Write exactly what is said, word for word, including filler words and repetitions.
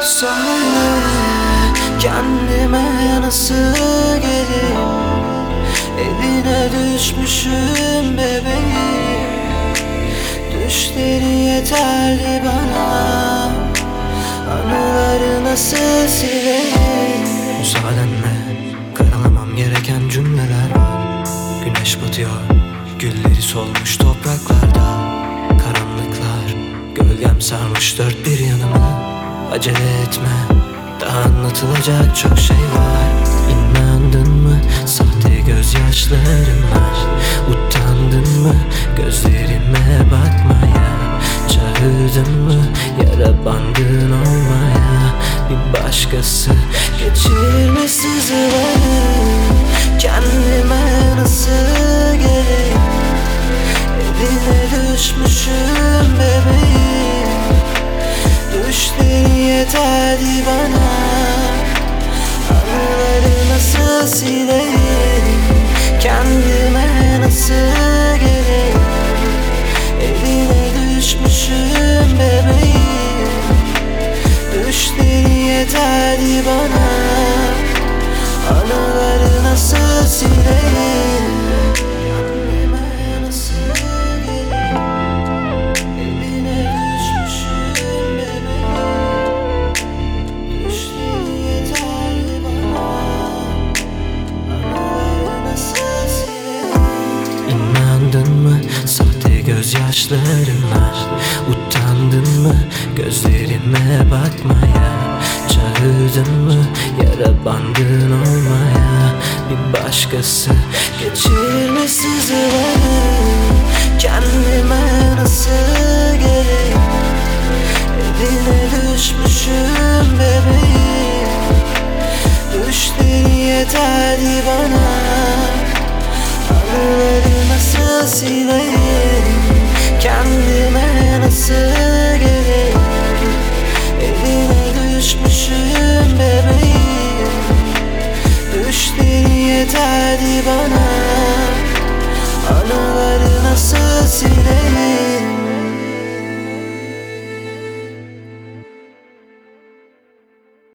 Söyle kendime nasıl geleyim, eline düşmüşüm bebeğim. Düşleri yeterli bana, anıları nasıl sileyim. Müsaadenle karalamam gereken cümleler var. Güneş batıyor, gülleri solmuş topraklarda. Karanlıklar, gölgem sarmış dört bir yanımı. Acele etme, daha anlatılacak çok şey var. İnandın mı sahte gözyaşlarımla? Utandın mı gözlerime bakmaya? Çağırdın mı yara bandın olmaya? Bir başkası geçirmiş sızıları. Kendime nasıl geleyim, eline düşmüşüm bebeğim. Düşleri yeterli bana, anıları nasıl sileyim. Kendime nasıl geleyim, eline düşmüşüm bebeğim. Düşleri yeterli bana, anıları nasıl sileyim. Kendime nasıl geleyim, eline düşmüşüm bebeğim. Düşleri yeterli bana, anıları nasıl sileyim. İnandın mı sahte gözyaşlarımla? Utandın mı gözlerime bakmaya? Çağırdın mı yara bandın olmaya? Bir başkası geçirmiş sızıları. Kendime nasıl geleyim, eline düşmüşüm bebeğim. Düşleri yeterli bana, anıları nasıl sileyim. Kendime nasıl geleyim, eline düşmüşüm bebeğim. Düşleri yeterli bana, anıları nasıl sileyim.